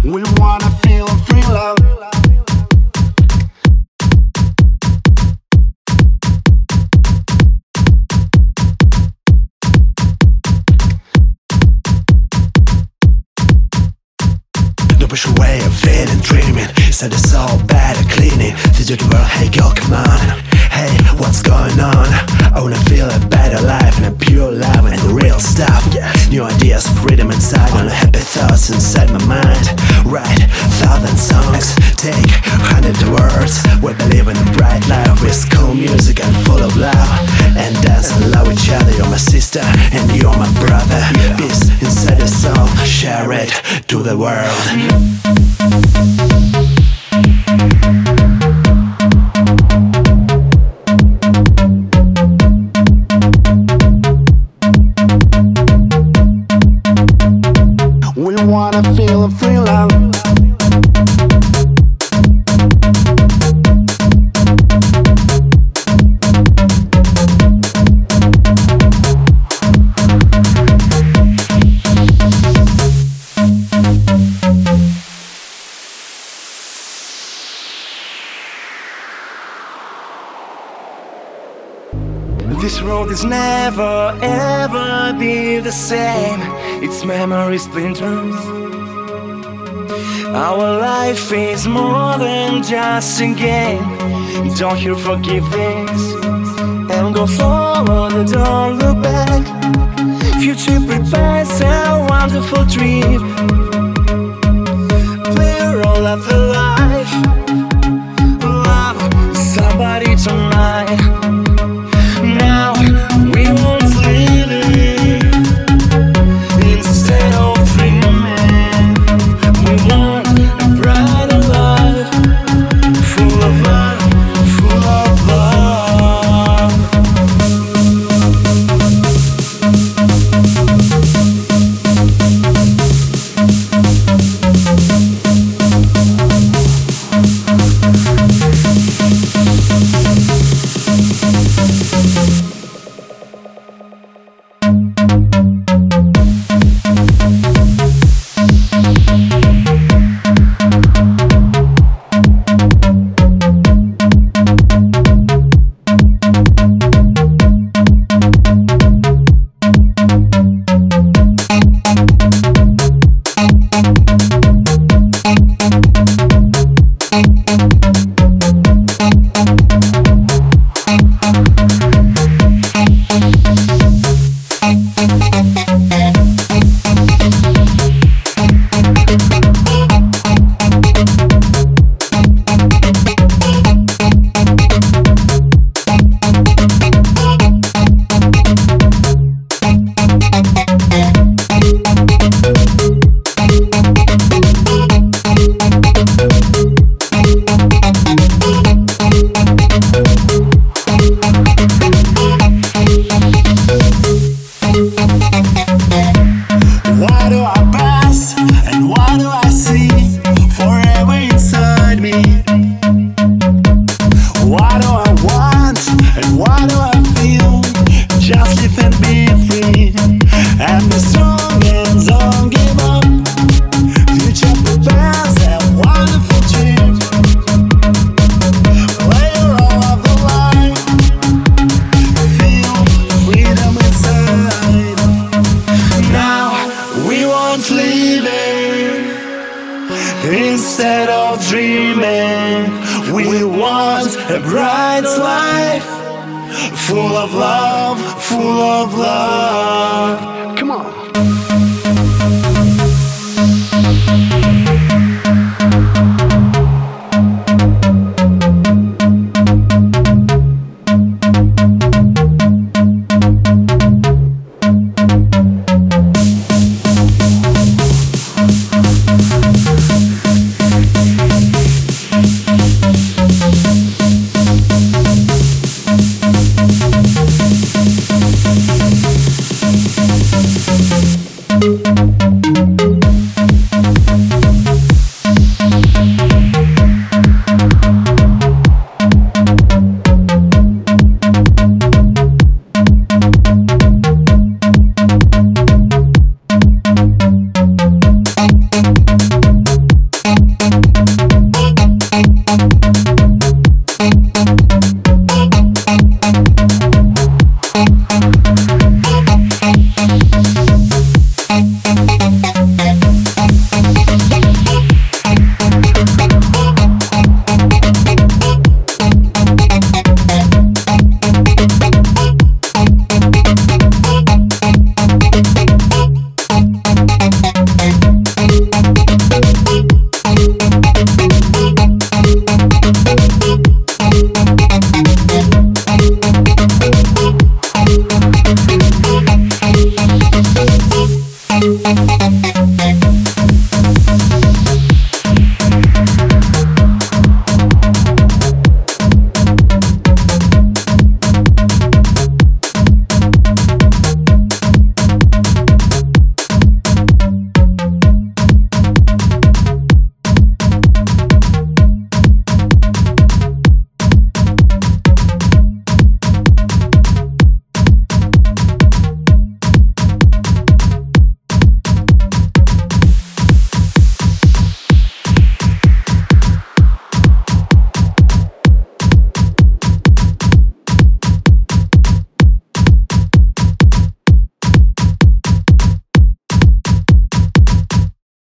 We wanna feel free love. No push away of it and dreaming. Said it's all bad at cleaning. Did you the world, hey girl, come on. Hey, what's going on? I wanna feel a better life and a pure love and the real stuff. New ideas, freedom inside, on happy thoughts inside my mind. Write 1,000 songs, take 100 words. We believe in a bright life with cool music and full of love. And dance and love each other. You're my sister and you're my brother. Peace inside your soul, share it to the world. We wanna feel a free love. This road is never ever be the same. Its memory splinters. Our life is more than just a game. Don't you forgive this and go forward, don't look back. Future prepares a wonderful trip. Play a role of the life. Love somebody tonight. Now we won't live it. Instead of dreaming, we want a brighter life, full of love, full of love. Why do I pass and why do I see forever inside me? Why do I want and why do I feel? Just live and be free and be strong and don't give up. Future prepares a wonderful dream. Play a role of the life. Feel freedom inside. Now we won't live it. Instead of dreaming, we want a bright life, full of love, full of love. Come on.